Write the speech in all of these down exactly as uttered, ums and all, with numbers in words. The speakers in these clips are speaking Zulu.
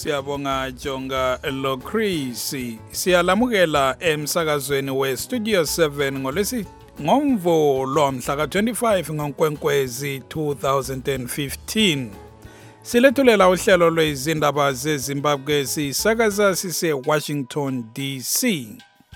siyabonga Jonga Locrisi. Siyalamukela emsakazweni we Studio seven ngolesi ngomvulo mhla ka twenty-five ngoNkwenkwezi two thousand fifteen. Silethulela uhlelo lwezindaba zeZimbabwe sisakaza sise Washington D C.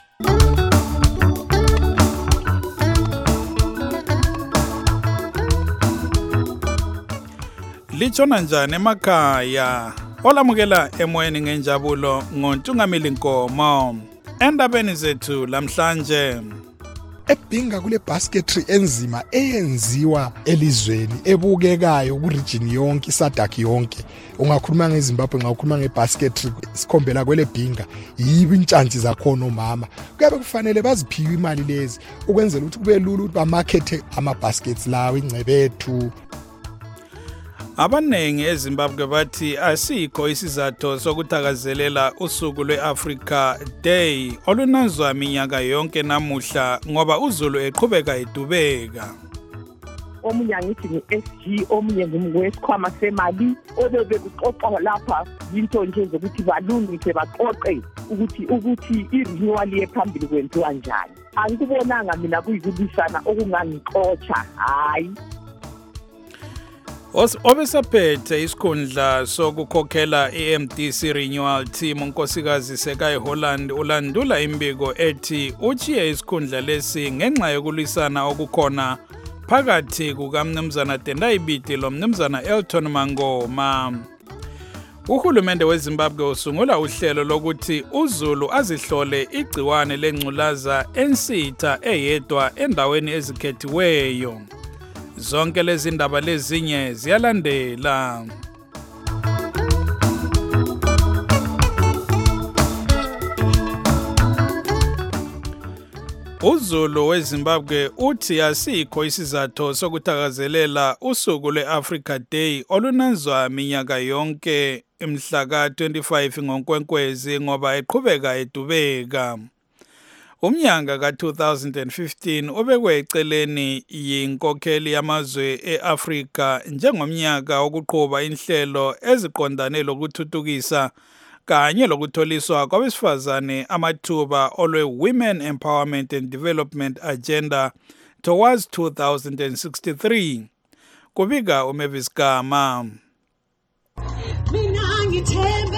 Lichona njani emakhaya? Olamukela emoyeni ngenjabulo ngoNtungamili Nkomo. Endabeni zethu lamhlanje. Ebhinga kule basketry enzima eyenziwa elizweni ebukekayo ku region yonke isadaki yonke. Ungakhuluma ngeZimbabwe nxa ukhuluma ngebasketry sikhombela kwele bhinga yibi intshantshi zakhona omama. Kuyabe kufanele baziphiwe imali lezi ukwenzela ukuthi kube lula ukuthi bamarket ama baskets lawo ingcebethu. Abanengi eZimbabwe bathi asikho isizathu sokuthakazelela usuku lweAfrica Day olunanzwa minyaka yonke namuhla ngoba uZulu eqhubeka edubeka. Omunye ngithi ngi-S G omunye ngumwesikhwama semali obebe kuxoxa lapha into nje zokuthi balungise baqoqe ukuthi ukuthi i-renewal yephambili kwenziwa njani. Angikubonanga mina kuyikubisana okungangixotsha hayi. Obesaphethe isikhundla sokukhokhela i-M D C Renewal Team unkosikazi Sekayi Holland ulandula imbiko ethi uchiye isikhundla lesi ngenxa yokulwisana okukhona phakathi kukaMnumzana Tendai Biti loMnumzana Elton Mangoma. Uhulumende weZimbabwe usungula uhlelo lokuthi uZulu azihlole igciwane lengculaza ensitha eyedwa endaweni ezikhethiweyo. Zonke lezi ndaba lezinye ziyalandela. uZulu weZimbabwe uthi asikho isizathu sokuthakazelela usuku lweAfrica Day olunanzwa minyaka yonke mhla ka twenty-five ngoNkwenkwezi ngoba eqhubeka edubeka. Umnyaka ka two thousand fifteen ubekwe eceleni yinkokheli yamazwe eAfrika njengomnyaka wokuqhuba inhlelo eziqondane lokuthuthukisa kanye lokutholiswa kwabesifazane amathuba olwe Women Empowerment and Development Agenda towards two thousand sixty-three. Kubika uMavis Gama. Mina ngithembe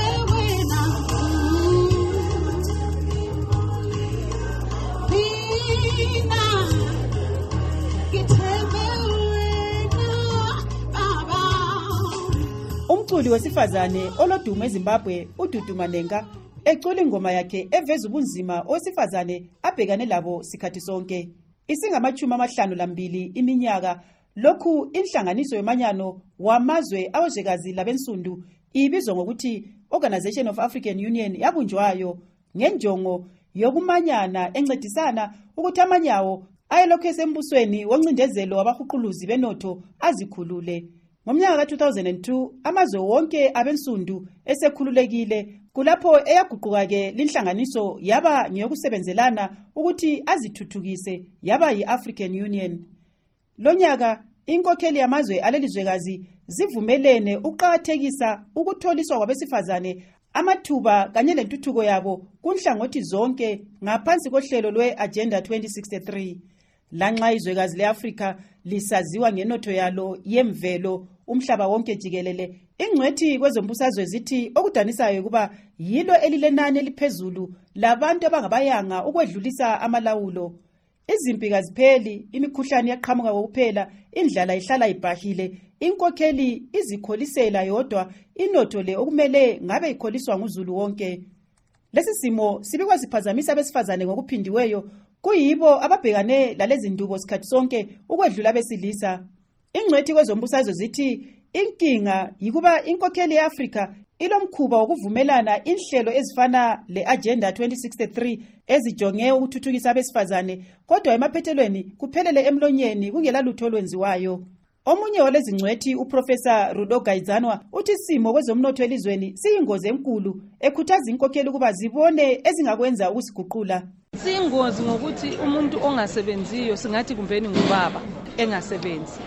umculi wesifazane olodumo eZimbabwe uDudu Manenga ecula ingoma yakhe eveza ubunzima owesifazane abhekane labo sikhathi sonke. Isingamachumi amahlanu lambili iminyaka lokhu inhlanganiso yomanyano wamazwe awozwekazi labensundu ibizwa ngokuthi Organization of African Union yabunjwayo ngenjongo yokumanyana encedisana ukuthi amanyawo ayelokhu esembusweni woncindezelo wabahuquluzi benotho azikhulule. Ngomnyaka ka two thousand two amazwe wonke abensundu esekhululekile kulapho eyaguquka ke linhlanganiso yaba ngeyokusebenzelana ukuthi azithuthukise yaba yiAfrican Union. Lonyaka inkokheli yamazwe alelizwekazi zivumelene uqhakathekisa ukutholiswa kwabesifazane amathuba kanye lentuthuko yabo kunhlangothi zonke ngaphansi kohlelo lwe-Agenda twenty sixty-three. Lanxa izwekazi leAfrika lisaziwa ngenotho yalo yemvelo umhlaba wonke jikelele, ingcwethi kwezombusazwe zithi okudanisayo kuba yilo elilenani eliphezulu labantu abangabayanga ukwedlulisa amalawulo. Izimpi kazipheli, imikhuhlane yaqhamuka kokuphela, indlala ihlala ibhahile, inkokheli izikholisela yodwa inotho le okumele ngabe ikholiswa nguZulu wonke. Lesi simo sibikwa siphazamisa abesifazane ngokuphindiweyo kuyibo ababhekane lalezi ndubo sikhathi sonke ukwedlula besilisa. Ingcwethi kwezombusazwe zithi inkinga yikuba inkokheli yeAfrika ilomkhuba wokuvumelana inhlelo ezifana le-Agenda twenty sixty-three ezijonge ukuthuthukisa abesifazane kodwa emaphethelweni kuphelele emlonyeni kungela lutho olwenziwayo. Omunye walezi ngcwethi uProfessor Rudo Gaizanwa uthi isimo kwezomnotho elizweni siyingozi enkulu ekhuthaza inkokheli ukuba zibone ezingakwenza ukusiguqula. Siyingozi ngokuthi umuntu ongasebenziyo singathi kumbeni ngubaba engasebenzi.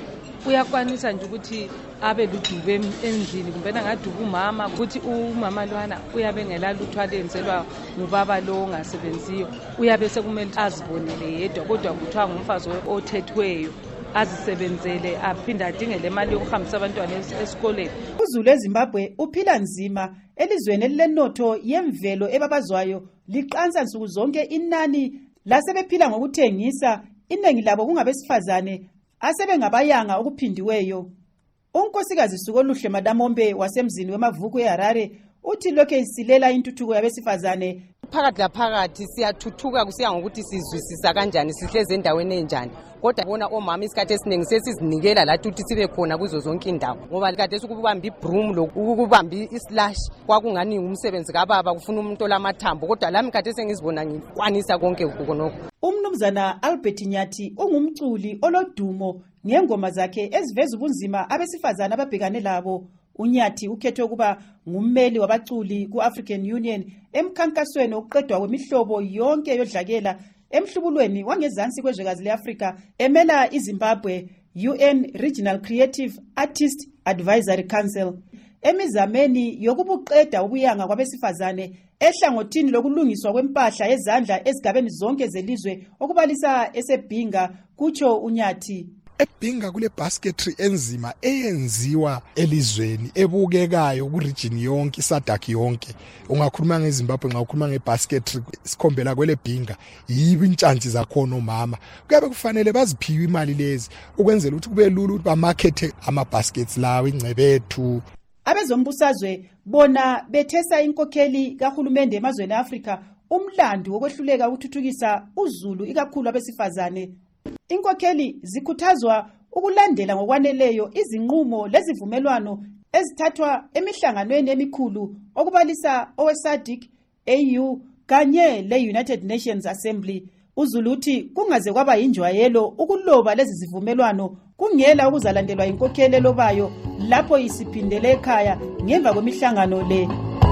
uyakwanisa nje ukuthi abe ludube endlini kumbe angaduba umama ukuthi umama lwana uyabe engelalutho alenzelwa ngubaba lo ongasebenziyo, uyabe sekumele azibonele yedwa, kodwa kuthiwa ngumfazi othethweyo azisebenzele aphinde adingele imali yokuhambisa abantwana esikoleni. UZulu eZimbabwe uphila nzima elizweni elilenotho yemvelo ebabazwayo liqansa nsuku zonke inani lasebephila ngokuthengisa, iningi labo kungabesifazane asebengabayanga okuphindiweyo. Unkosikazi Sukoluhle Madamombe wasemzini wemavuku eHarare uthi lokho isilela intuthuko yabesifazane. Phakathi laphakathi siyathuthuka kusiya ngokuthi sizwisisa kanjani, sihleze endaweni enjani. Kodwa bona omama isikhathi esiningi sesizinikela lathi ukuthi sibe khona kuzo zonke indawo, ngoba kade ukubamba ibroom lokubamba islash kwakungani umsebenzi kababa, kufuna umuntu olamathambo, kodwa lami kade sengizibona ngikwanisa konke khonokho. Umnumzana Albert Nyathi ungumculi olodumo ngengoma zakhe eziveza ubunzima abesifazane ababhekane labo. Unyathi ukhethwe ukuba ngummeli wabaculi ku-African Union emkhankasweni oqedwa kwemihlobo yonke yodlakela emhlubulweni wangezansi kwezwekazi le-Afrika emela iZimbabwe U N Regional Creative Artist Advisory Council emizameni yokubuqeda ubuyanga kwabesifazane ehlangothini lokulungiswa kwempahla yezandla ezigabeni zonke zelizwe okubalisa eseBhinga, kutsho Unyathi. eBhinga kule basketry enzima eyenziwa elizweni ebukekayo ku region yonke isadaki yonke. Ungakhuluma ngeZimbabwe nxa ukhuluma ngebasketry sikhombela kwele Bhinga yibo intshantsi zakhona omama. Kuyabe kufanele baziphiwe imali lezi ukwenzela ukuthi kube lula ukuthi bamarket ama baskets lawo ingcebethu. Abezombusazwe bona bethesa inkokheli kahulumende emazweni eAfrika umlando wokwehluleka ukuthuthukisa uZulu ikakhulu abesifazane. Inkokheli zikhuthazwa ukulandela ngokwaneleyo izinqumo lezivumelwano ezithathwa emihlanganweni emikhulu okubalisa oweSADC, A U kanye le-United Nations Assembly. UZulu uthi kungaze kwaba yinjwayelo ukuloba lezi zivumelwano kungela ukuzalandelwa inkokheli elobayo lapho isiphindele ekhaya ngemva kwemihlangano le.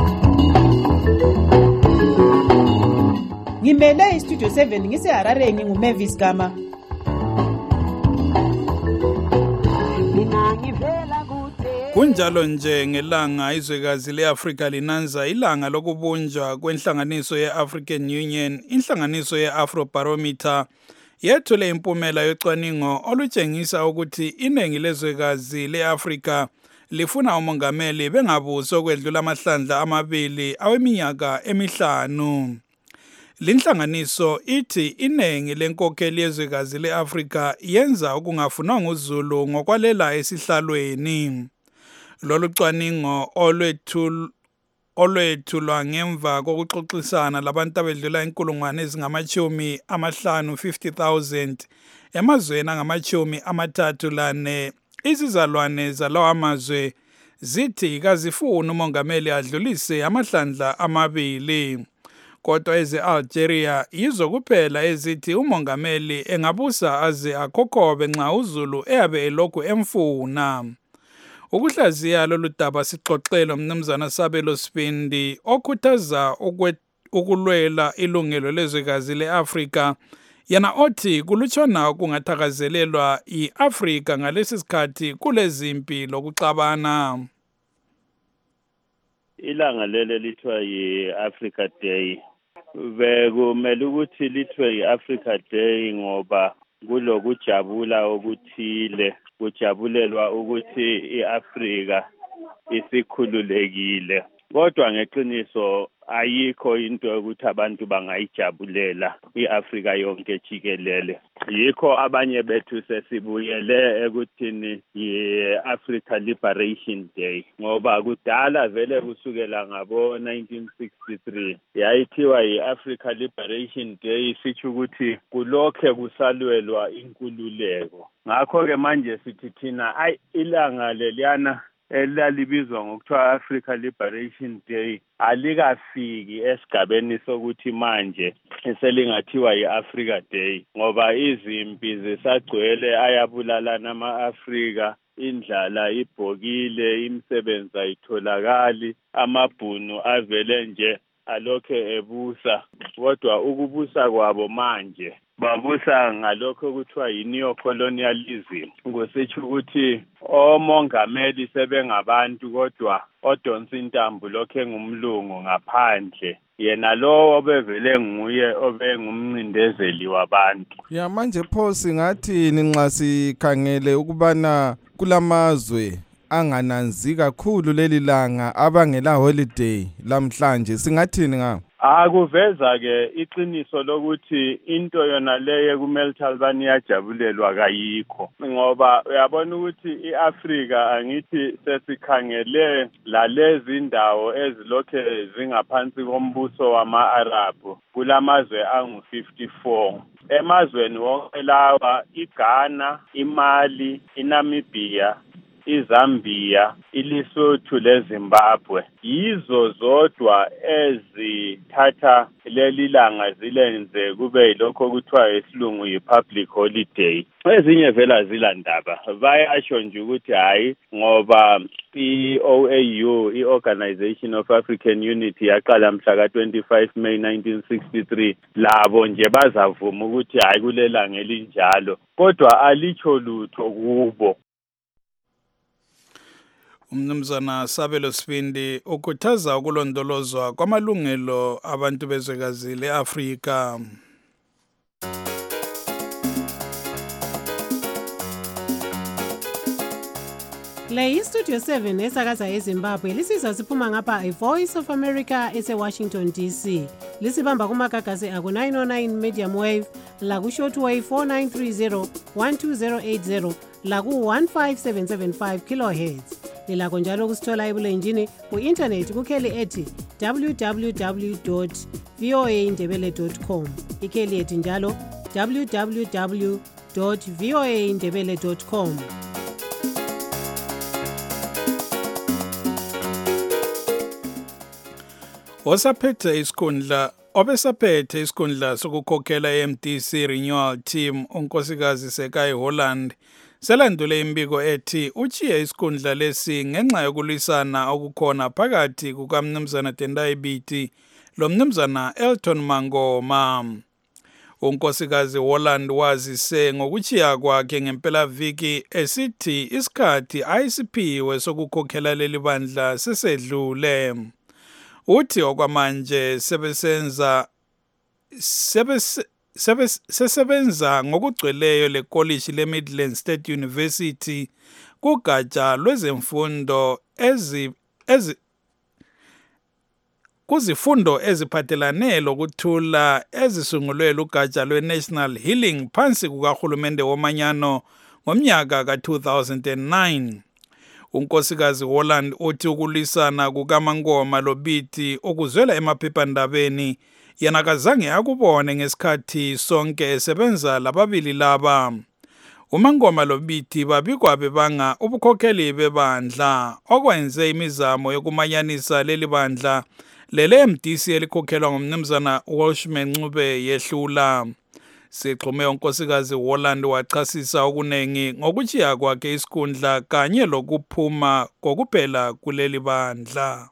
Ngimele iStudio seven ngiseHarare nginguMavis Gama. Kunjalo nje ngelanga izwekazi leAfrika linanza ilanga lokubunjwa kwenhlanganiso ye-African Union, inhlanganiso ye-Afrobarometer yethule impumela yocwaningo olutshengisa ukuthi iningi lezwekazi leAfrika lifuna umongameli bengabuso kwedlula amahlandla amabili aweminyaka emihlanu. Linhlanganiso ithi iningi lenkokheli yezwekazi leAfrika yenza okungafunwa nguZulu ngokwalela esihlalweni. Lolu cwaningo olwethul olwethulwa ngemva kokuxoxisana labantu abedlula inkulungwane ezingamachumi amahlanu fifty thousand emazweni angamachumi amathathu lane. Izizalwane zalawa amazwe zithi kazifuni umongameli adlulise amahlandla amabili. Kodwa eze-Algeria yizo kuphela ezithi umongameli engabusa aze akhokhobe nxa uZulu eyabe elokhu emfuna. Ukuhlaziya lolu daba sixoxelo mnumzana Sabelo Sibindi okhuthaza ukulwela ilungelo lezwekazi leAfrika, yena othi kulutshona kungathakazelelwa iAfrika ngalesi sikhathi kulezimpi lokuxabana. Ilanga lele lithiwa yi-Africa Day. Bekumele ukuthi lithiwe yi-Africa Day ngoba kulokujabula okuthile, kujabulelwa ukuthi iAfrika isikhululekile. Kodwa ngeqiniso ayikho into yokuthi abantu bangayijabulela iAfrika yonke jikelele. Yikho abanye bethu sesibuyele ekuthini yi-Africa Liberation Day, ngoba kudala vele kusukela ngabo nineteen sixty-three yayithiwa yi-Africa Liberation Day, sitsho ukuthi kulokhe kusalwelwa inkululeko. Ngakho-ke manje sithi thina ayi ilanga leliyana elalibizwa ngokuthiwa Africa Liberation Day alikafiki esigabeni sokuthi manje eselingathiwa yi-Africa Day, ngoba izimpi zisagcwele, ayabulalana ama-Afrika, indlala ibhokile, imisebenzi ayitholakali, amabhunu avele nje alokhe ebusa. Kodwa ukubusa kwabo manje babusa ngalokho kuthiwa yi-neocolonialism. Kusitsho ukuthi omongameli sebengabantu kodwa odonsa intambo lokho engumlungu ngaphandle. Yena lo obevele nguye obengumncindezeli wabantu. Ya manje pho singathi nxa sikhangele ukubana kulamazwe angananzi kakhulu leli langa abangela holiday lamhlanje singathini ngawo? Akuveza ke iqiniso lokuthi into yona leye kumele Taliban iyajabulelwa kayikho ngoba uyabona ukuthi iAfrika angithi sesikhangele lalezi indawo ezilokhe zingaphansi kombuso wama-Arab kulamazwe angu fifty-four. Emazweni wonke lawa iGhana, iMali, iNamibia, iZambia, iLesotho leZimbabwe yizo zodwa ezithatha leli langa zilenze kube lokho kuthiwa esilungu yi-public holiday. Ezinye vela zilandaba bayasho nje ukuthi hayi ngoba i-O A U, i-Organization of African Unity, yaqala mhla ka twenty-five May nineteen sixty-three, labo nje bazavuma ukuthi hayi kulelanga elinjalo kodwa alicho lutho kubo. Umnumzana Sabelo Sibindi ukhuthaza ukulondolozwa kwamalungelo abantu bezwekazi leAfrika. Le iStudio seven esakaza eZimbabwe lisizwa siphuma ngapha iVoice of America eseWashington D C. Lisibamba kumagagasi aku nine oh nine medium wave, laku shortwave four nine three zero one two zero eight zero, laku one five seven seven five kilohertz. Lilakho njalo kusithola ebulenjini ku-internet kukheli ethi w w w dot voa ndebele dot com. Ikheli ethi njalo w w w dot voa ndebele dot com. Osaphethe isikhundla obesaphethe isikhundla sokukhokhela i-M D C Renewal Team unkosikazi Sekai Holland selandule imbiko ethi uchiye isikhundla lesi ngenxa yokulwisana okukhona phakathi kukaMnumzana Tendai Biti lomnumzana Elton Mangoma. Unkosikazi Holland wazise ngokuchiya kwakhe ngempelaviki esithi isikhathi ayisiphiwe sokukhokhela leli bandla sesedlule. Uthi okwamanje sebesenza sesebenza ngokugcweleyo lekolishi leMidlands State University kugatsha lwezemfundo ezi ezi kuzifundo eziphathelane lokuthula ezisungulwe lugatsha lweNational Healing phansi kukahulumende womanyano ngomnyaka ka two thousand nine. Unkosikazi Holland uthi ukulwisana kukaMangoma loBiti okuzwela emaphephandabeni yena kazange akubone ngesikhathi sonke esebenza lababili laba. uMangoma loBiti babikwa bebanga ubukhokheli bebandla okwenze imizamo yokumanyanisa leli bandla lele M D C elikhokhelwa ngumnumzana Welshman Ncube yehlula. Sixhume unkosikazi Holland wachasisa okunengi ngokuchiya kwakhe isikhundla kanye lokuphuma kokuphela kuleli bandla.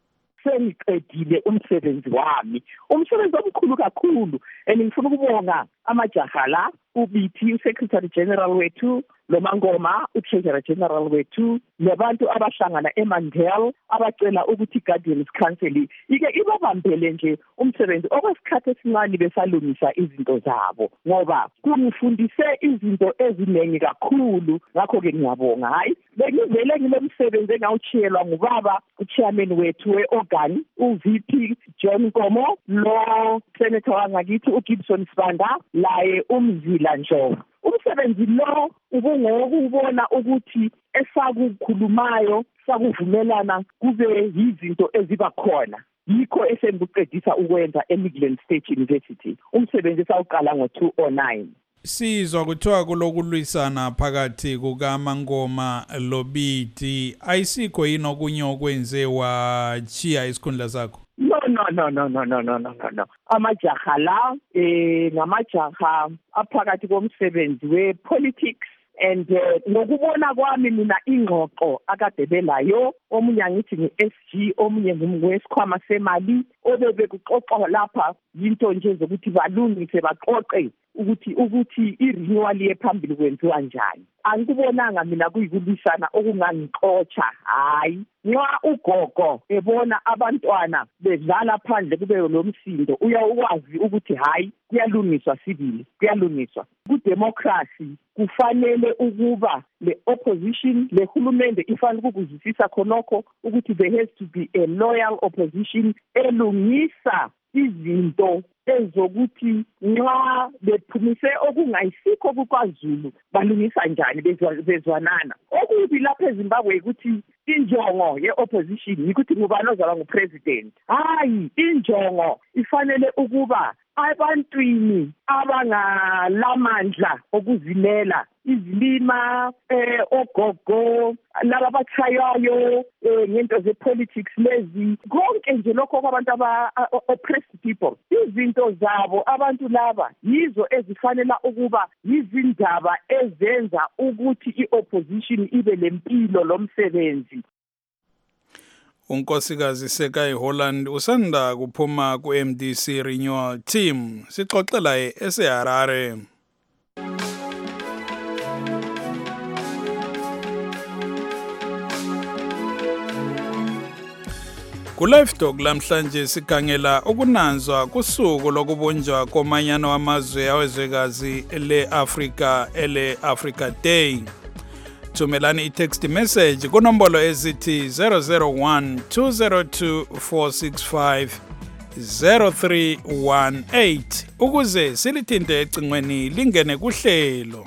Sengiqedile umsebenzi wami, umsebenzi omkhulu kakhulu, engifuna ukubonga amajaha la, uBiti uSecretary General wethu, loMangoma uTreasurer General wethu, nabantu abahlangana eMandel abacela ukuthi Guardians Council ike ibabambele nje umsebenzi okwesikhathi esincane besalungisa izinto zabo ngoba kungifundise izinto eziningi kakhulu. Ngakho ke ngiyabonga. Hayi bengivele ngilomsebenzi engawuchiyelwa ngubaba uchairman wethu weorgan uV P John Nkomo, lo senator wangakithi uGibson Sibanda, laye umzila Njovu. Umsebenzi lo ubungokubona ukuthi esakukhulumayo sakuvumelana kube yizinto eziba khona. Yikho esengikuqedisa ukwenza eMidlands State University. Umsebenzi sawuqala ngo two oh nine. Sizwa kuthiwa kulokulwisana phakathi kukaMangoma loBiti, ayisikho yini okunye okwenze wachiya isikhundla sakho? No no no no no no no no no. Amajaha la eh ngamajaha aphakathi komsebenzi wepolitics and ngokubona kwami mina ingxoxo akade belayo, omunye ngithi ngi-S G, omunye ngumwesikhwama semali, obebekuxoxa lapha yinto nje zokuthi balungise baqoqe ukuthi ukuthi i-renewal yephambili kwenziwa njani. Angikubonanga mina kuyikulwisana okungangixotsha. Hayi, nxa ugogo ebona abantwana bedlala phandle kube lomsindo uyakwazi ukuthi hayi kuyalungiswa sibili, kuyalungiswa. Kudemocracy kufanele ukuba le opposition le hulumende ifanele ukuzwisisa khonokho ukuthi there has to be a loyal opposition elungisa izinto ezokuthi nxa bephumise okungayisikho kuKwaZulu balungisa njani bezwanana. Okubi lapha eZimbabwe ukuthi injongo ye-opposition ukuthi ngubani ozaba ngupresident. Hayi, injongo ifanele ukuba abantwini abangalamandla okuzimela, izilima, eh ogogo, laba bachayayo eh ngento zepolitics lezi, konke nje lokho kwabantu aba oppressed people. Izinto zabo abantu laba yizo ezifanele ukuba yizindaba ezenza ukuthi i-opposition ibe lempilo lomsebenzi. Unkosikazi Sekai Holland usanda kuphuma ku-M D C Renewal Team. Sixoxela eseHarare. Ku-Live Talk lamhlanje sikhangela ukunanzwa kusuku lokubunjwa komanyano wamazwe awezwekazi le-Afrika ele-Africa Day. Thumelani i-text message kunombolo ezithi zero zero one two zero two four six five zero three one eight ukuze silithinte ecingweni lingene kuhlelo.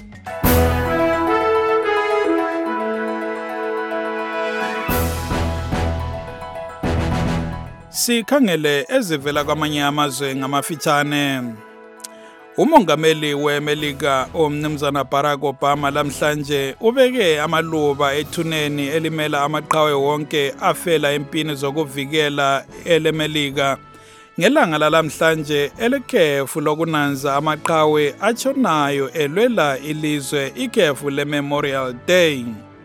Sikhangele ezivela kwamanye amazwe ngamafitshane. Umongameli weMelika umnumzana Barack Obama lamhlanje ubeke amaluba ethuneni elimela amaqhawe wonke afela empini zokuvikela eleMelika ngelanga lalamhlanje elekhefu lokunanza amaqhawe achonayo elwela ilizwe ikhefu leMemorial Day.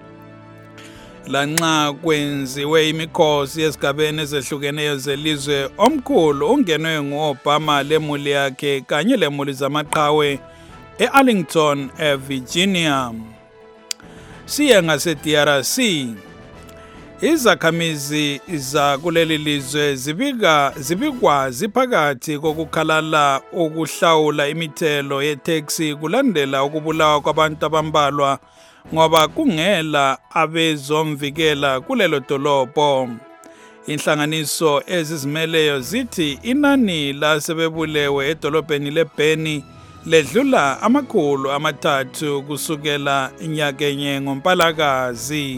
Lanxa kwenziwe imikhosi yesigabeni ezehlukeneyo zelizwe, omkhulu ungenwe ngu-Obama lemuli yakhe kanye lemuli zamaqhawe e-Arlington, eVirginia. Siye ngase-D R C. Izakhamizi za kuleli lizwe zibika zibikwa ziphakathi kokukhalala ukuhlawula imithelo yetaxi kulandela ukubulawa kwabantu abambalwa ngoba kungela abezomvikela kulelo dolobho. Inhlanganiso ezizimeleyo zithi inani lasebebulewe edolobheni leBeni ledlula amakhulu amathathu kusukela inyakenye ngoMpalakazi.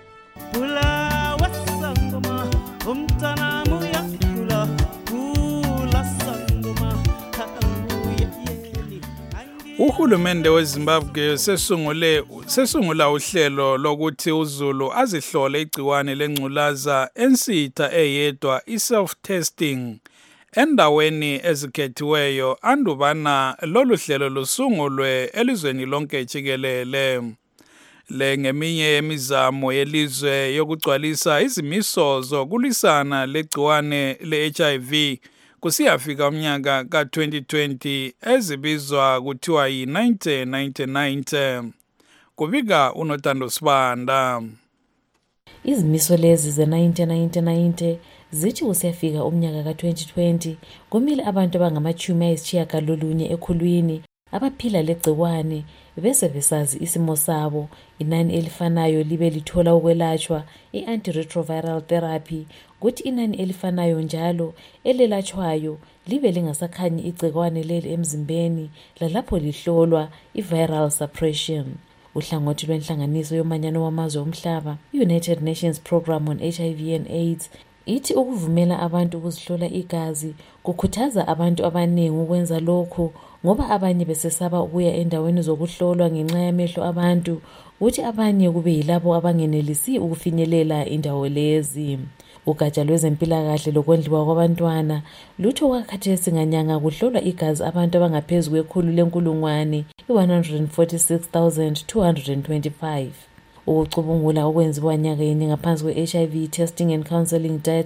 Uhulumende weZimbabwe sesungule sesungula uhlelo lokuthi uZulu azihlole igciwane lengculaza ensitha eyedwa i-self testing endaweni ezikhethiweyo andubana lolu hlelo lusungulwe elizweni lonke jikelele. Le ngeminye yemizamo yelizwe yokugcwalisa izimiso zokulisana legciwane le-H I V kusiyafika umnyaka ka twenty twenty ezibizwa kuthiwa yi-ninety ninety ninety. Kubika uNotando Sibanda. Izimiso lezi ze-ninety ninety ninety zithi usiyafika umnyaka ka twenty twenty kumele abantu abangamachumi ayisitshiyagalolunye ekhulwini abaphila legciwane bese besazi isimo sabo, inani elifanayo libe lithola ukwelatshwa i-antiretroviral therapy, kuthi inani elifanayo njalo elelatshwayo libe lingasakhanyi igciwane leli emzimbeni lalapho lihlolwa i-viral suppression. Uhlangothi lwenhlanganiso yomanyano wamazwe omhlaba, United Nations Program on H I V and AIDS, ithi ukuvumela abantu ukuzihlola igazi kukhuthaza abantu abaningi ukwenza lokho ngoba abanye besesaba ukuya endaweni zokuhlolwa ngenxa yamehlo abantu, uthi abanye kube yilabo abangenelisi ukufinyelela indawo lezi. Ugatsha lwezempilakahle lokondliwa kwabantwana lutho kwakhathesi nganyanga kuhlolwa igazi abantu abangaphezulu kwekhulu lenkulungwane i-one hundred forty-six thousand two hundred twenty-five. Ukucubungula okwenziwa nyaka yini ngaphansi kwe-H I V testing and counseling data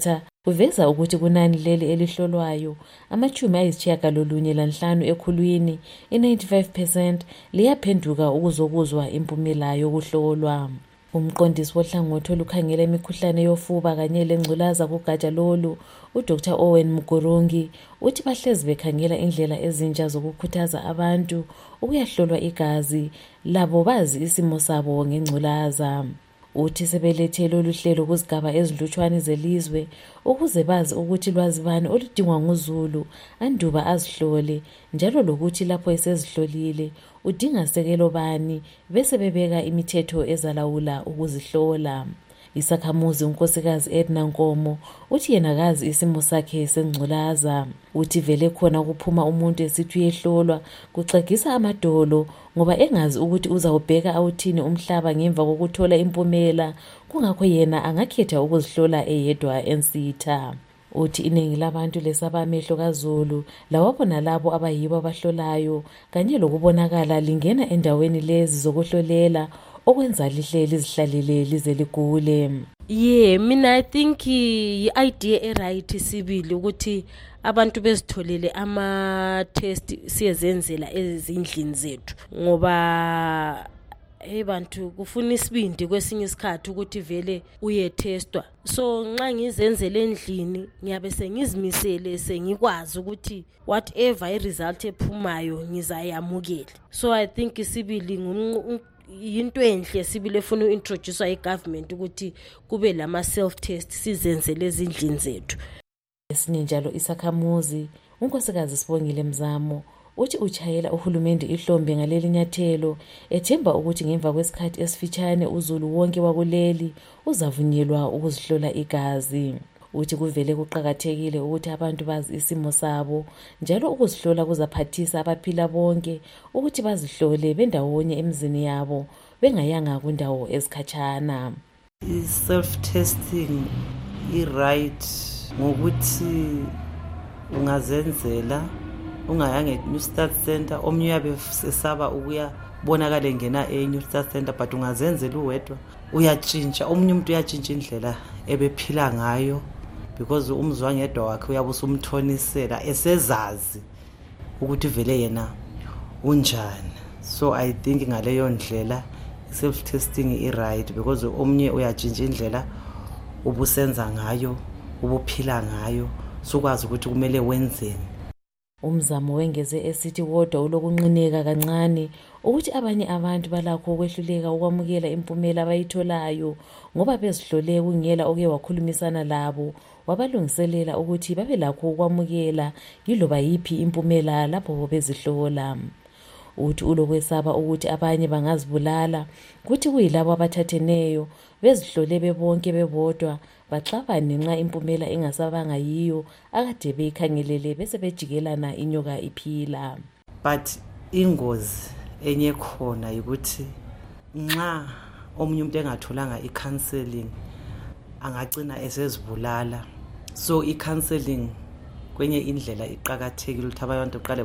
Uveza ukuthi kunani leli elihlolwayo amachumi ayisitshiyagalolunye lanhlanu ekhulwini i-ninety-five percent liyaphenduka ukuzokuzwa impumela yokuhlolwa. Umqondisi wohlangothi olukhangela imikhuhlane yofuba kanye lengculaza kugatsha lolu uDr Owen Mugurungi uthi bahlezi bekhangela indlela ezintsha zokukhuthaza abantu ukuyahlolwa igazi labo bazi isimo sabo ngengculaza. Uthi sebelethe lolu hlelo kuzigaba ezilutshwane zelizwe ukuze bazi ukuthi lwazi bani oludingwa nguZulu anduba azihlole njalo lokuthi lapho esezihlolile udinga sekelo bani bese bebeka imithetho ezalawula ukuzihlola. Isakhamuzi unkosikazi Edna Nkomo uthi yena kazi isimo sakhe sengculaza. Uthi vele khona ukuphuma umuntu esithi uyehlolwa kuxegisa amadolo ngoba engazi ukuthi uzawubheka awuthini umhlaba ngemva kokuthola impumela, kungakho yena angakhetha ukuzihlola eyedwa ensitha. Uthi iningi labantu lesaba amehlo kaZulu lawabona labo abayibo abahlolayo kanye lokubonakala lingena endaweni lezi zokuhlolela okwenza lihleli zihlalele lize ligule. Yeah, mina I think i-idea e-right sibili ukuthi abantu bezitholele ama-test siyezenzela ezindlini zethu ngoba hey bantu kufuna isibindi kwesinye isikhathi ukuthi vele uyetestwa. So nxa ngizenzele endlini ngiyabe sengizimisele sengikwazi ukuthi whatever i-result ephumayo ngizayamukela. So I think isibili yinto enhle sibile funa uintroduce i-government ukuthi kube lama self test sizenzele ezindlini zethu. Esinye njalo isakhamuzi unkosikazi Sibongile Mzamo uthi uchayela uhulumende ihlombe ngaleli nyathelo ethemba ukuthi ngemva kwesikhathi esifitshane uZulu wonke wakuleli uzavunyelwa ukuzihlola igazi. Uthi kuvele kuqhakathekile ukuthi abantu bazi isimo sabo njalo ukuzihlola kuzaphathisa abaphila bonke ukuthi bazihlole bendawonye emzini yabo bengayanga kundawo ezikhatshana. Self testing i-right ngokuthi ungazenzela ungayanga e-New Start Center, omnye uyabe sesaba ukuya bonakala ngena e-New Start Center but ungazenzela uwedwa uyatshintsha, omunye umuntu uyatshintsha indlela ebephila ngayo because umzwa ngedwa wakhe uyabe usumthonisela esezazi ukuthi vele yena unjani. So I think ngaleyo ndlela self testing i-right because omnye uyatshintsha indlela ubusenza ngayo ubuphila ngayo sokwazi ukuthi kumele wenzeni. Umzamo wengeze esithi wodwa ulokunqineka kancane ukuthi abanye abantu balakho ukwehluleka ukwamukela impumela abayitholayo ngoba bezihlole kungela oke wakhulumisana labo wabalungiselela ukuthi babe lakho ukwamukela yiloba yipi impumela lapho bezihlola. Uthi ulokwesaba ukuthi abanye bangazibulala kuthi kuyilabo abathatheneyo bezihlole bebonke bebodwa baxabane nxa impumela engasabanga yiyo akade beyikhangelele bese bejikelana inyoka iphila. But ingozi enye khona ukuthi nxa omunye umuntu engatholanga i-counseling angagcina esezibulala. So i-counseling kwenye indlela iqhakathekile ukuthi abantu beqale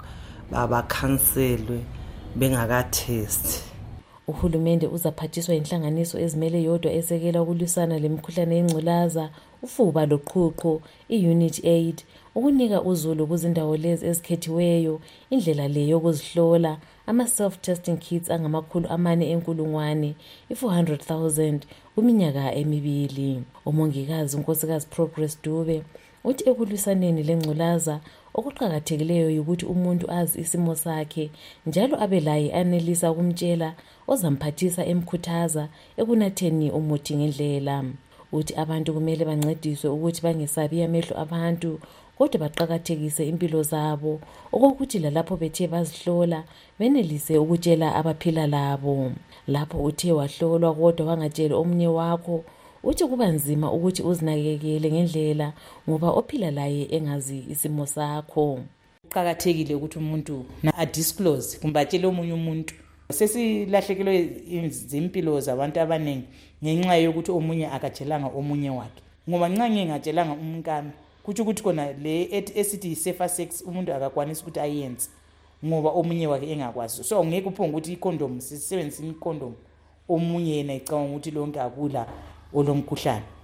babakhanselwe bengaka-test. Uhulumende uzaphathiswa inhlanganiso ezimele yodwa esekela ukulwisana lemikhuhlane yengculaza, ufuba loqhuqho, i-Unity Aid, ukunika uZulu kuzindawo lezi ezikhethiweyo indlela le yokuzihlola ama-self-testing kits angamakhulu amane enkulungwane, i-four hundred thousand kuminyaka emibili. Umongikazi unkosikazi Progress Dube uthi ekulwisaneni lengculaza okuqhakathekileyo ukuthi umuntu azi isimo sakhe njalo abe laye anelisa ukumtshela ozamphathisa emkhuthaza ekunatheni umuthi ngendlela. Uthi abantu kumele bancediswe ukuthi bangesabi amehlo abantu kodwa baqhakathekise impilo zabo okokuthi lalapho bethe bazihlola benelise ukutshela abaphila labo. Lapho uthe wahlolwa kodwa wangatsheli omunye wakho uthi kuba nzima ukuthi uzinakekele ngendlela ngoba ophila laye engazi isimo sakho. Kuqhakathekile ukuthi umuntu na adisclose kumbe atshele omunye umuntu. Sesilahlekelwe izimpilo zabantu abaningi ngenxa yokuthi omunye akatshelanga omunye wakhe. Ngoba nxa ngingatshelanga umkami kuthi ukuthi kona le esithi safer sex umuntu akakwanisa ukuthi ayenze ngoba omunye wakhe engakwazi. So ngeke uphonga ukuthi icondom sisebenzisa icondom omunye yena icabanga ukuthi lonke akula olomkhuhlane.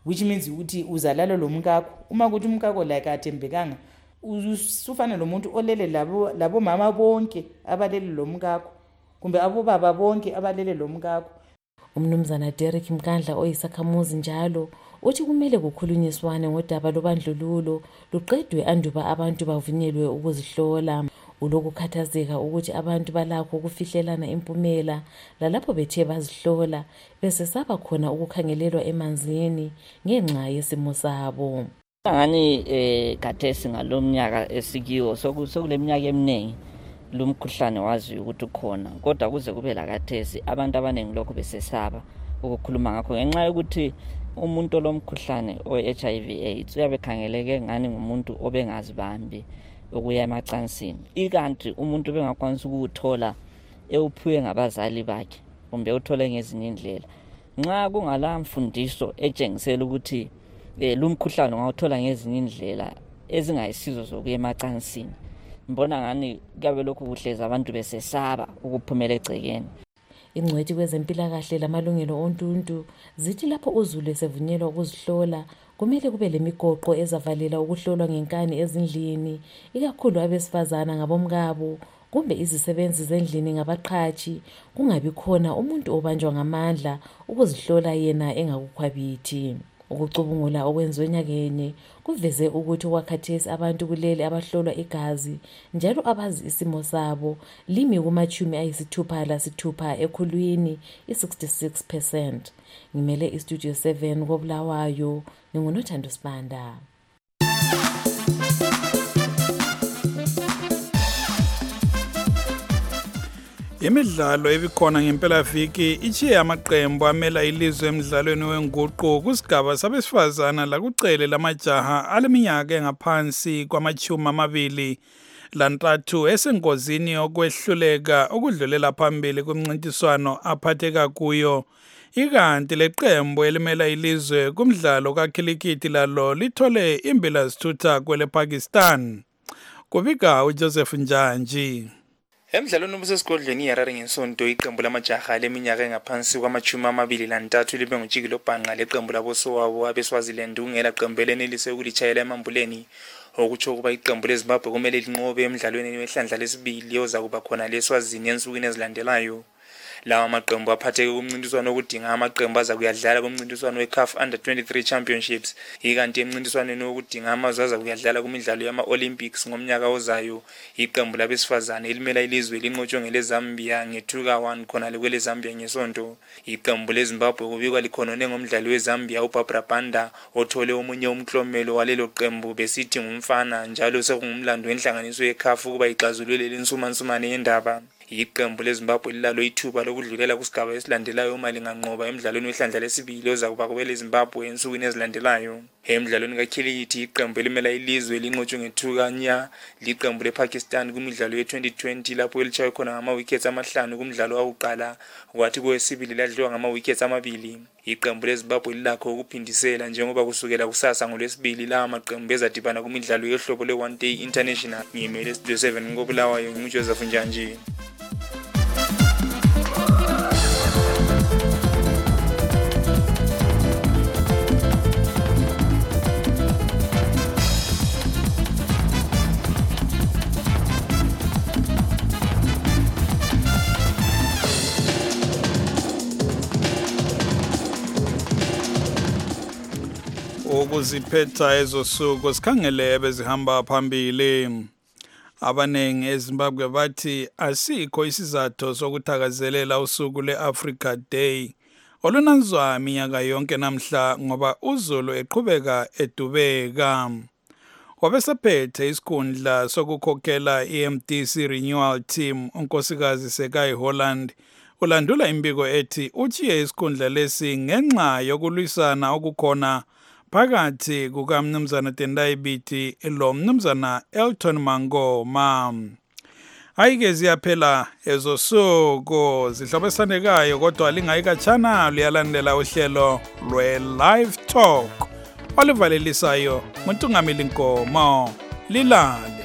which means ukuthi uzalala lo mkakho. Uma kuthi umkakho like athembekanga, usufana nomuntu olele labo labo mama bonke abalele lo mkakho kumbe abo baba bonke abalele lo mkakho. Umnumzana Derek Mkandla oyisakhamuzi njalo uthi kumele kukhulunyiswane ngodaba lobandlululo luqedwe anduba abantu bavunyelwe ukuzihlola. Ulokukhathazeka ukuthi abantu balakho ukufihlelana impumela lalapho bethe bazihlola bese saba khona ukukhangelelwa emanzini ngenxa yesimo sabo. Ngani eh kathesi ngalomnyaka esikiwo sokule minyaka eminingi lumkhuhlane wazi ukuthi ukhona kodwa kuze kube la kathesi abantu abaningi lokho besesaba ukukhuluma ngakho ngenxa yokuthi umuntu lomkhuhlane o-H I V AIDS uyabe khangeleke ngani ngumuntu obengazibambi ukuya emacansini, ikanti umuntu bengakwanisa ukuthola ewuphiwe ngabazali bakhe kumbe uthole ngezinye indlela. Nxa kungala mfundiso etshengisela ukuthi eh lumkhuhlane ungawuthola ngezinye indlela ezingayisizo zokuya emacansini, mbona ngani kabe lokhu kuhleza abantu besesaba ukuphumela egcekeni. Ingcwethi kwezempilakahle lamalungelo ontuntu zithi lapho uZulu esevunyelwa ukuzihlola kumele kube lemigoqo ezavalela ukuhlolwa ngenkani ezindlini, ikakhulu abesifazana ngabomkabo kumbe izisebenzi zendlini ngabaqhathi, kungabi khona umuntu obanjwa ngamandla ukuzihlola yena engakukhwabithi. Ukucubungula okwenziwe nyakenye kuveze ukuthi wakhathesi abantu kulele abahlolwa igazi njalo abazi isimo sabo limi kumachumi ayisithupha lasithupha ekhulwini i-sixty-six percent. Ngimele iStudio seven koBulawayo, ninguNothando Sibanda. Imidlalo ebikhona ngempelaviki ichiye amaqembu amela ilizwe emidlalweni wenguqu kusigaba sabesifazana lakucele lamajaha aleminyaka engaphansi kwamachumi amabili lantathu esengozini yokwehluleka ukudlulela phambili kumncintiswano aphatheka kuyo. Ikanti leqembu elimela ilizwe kumdlalo kakhilikithi lalo lithole imbila zithutha kwele Pakistan. Kubika uJoseph Njanji. Emidlalweni obusesigodlweni iHarare ngesonto iqembu lamajaha leminyaka engaphansi kwamachumi amabili lantathu libe ngujikilo bhanqa leqembu labosowabo abeSwaziland ungela qembu elenelise ukulitshayela emambuleni, okutsho ukuba iqembu leZimbabwe kumele linqobe emidlalweni wehlandla lesibili oza kuba khona leSwazini ensukwini ezilandelayo. Lawa maqembu aphatheke kumncintiswano okudinga amaqembu aza kuyadlala kumncintiswano we-C A F Under twenty-three Championships, ikanti emncintiswaneni okudinga amazwe aza kuyadlala kumidlalo yama-Olympics ngomnyaka ozayo. Iqembu labesifazane elimela ilizwe linqotshwe ngeleZambia nge-two ka one khona kwele Zambia ngesonto. Iqembu leZimbabwe kubikwa likhonone ngomdlali weZambia uBarbara Banda othole omunye umklomelo walelo qembu besithi ngumfana, njalo sekungumlando wenhlanganiso ye-C A F ukuba ixazulule lensumansumane yendaba. Iqembu leZimbabwe lilalo ithuba lokudlulela kusigaba esilandelayo uma linganqoba emidlalweni wehlandla lesibili oza kuba kubele Zimbabwe ensukwini ezilandelayo. Emidlalweni kakhilikithi iqembu elimela ilizwe linqotshwe nge-two ka nya liqembu lePakistan kumidlalo ye-twenty twenty lapho elitshaywe khona ngama-wickets amahlanu kumdlalo wakuqala, kwathi kwesibili ladliwa ngama-wickets amabili. Iqembu leZimbabwe lilakho ukuphindisela njengoba kusukela kusasa ngolwesibili lawa maqembu ezadibana kumidlalo yohlobo le-one day international. Ngimele Studio seven koBulawayo, nginguJoseph Njanji. Ukuziphetha ezosuku sikhangele bezihamba phambili. Abanengi eZimbabwe bathi asikho isizathu sokuthakazelela usuku le-Africa Day olunanzwa minyaka yonke namhla ngoba uZulu eqhubeka edubeka. Wabesaphethe isikhundla sokukhokhela i-M D C Renewal Team unkosikazi Sekai Holland ulandula imbiko ethi uchiye isikhundla lesi ngenxa yokulwisana okukhona phakathi kukaMnumzana Tendai Biti lo Mnumzana Elton Mangoma. Ayike ziyaphela ezosuku zihlobesanekayo kodwa lingayikatshana liyalandela uhlelo lwe-Live Talk olivalelisayo uNtungamili Nkomo. Lilale.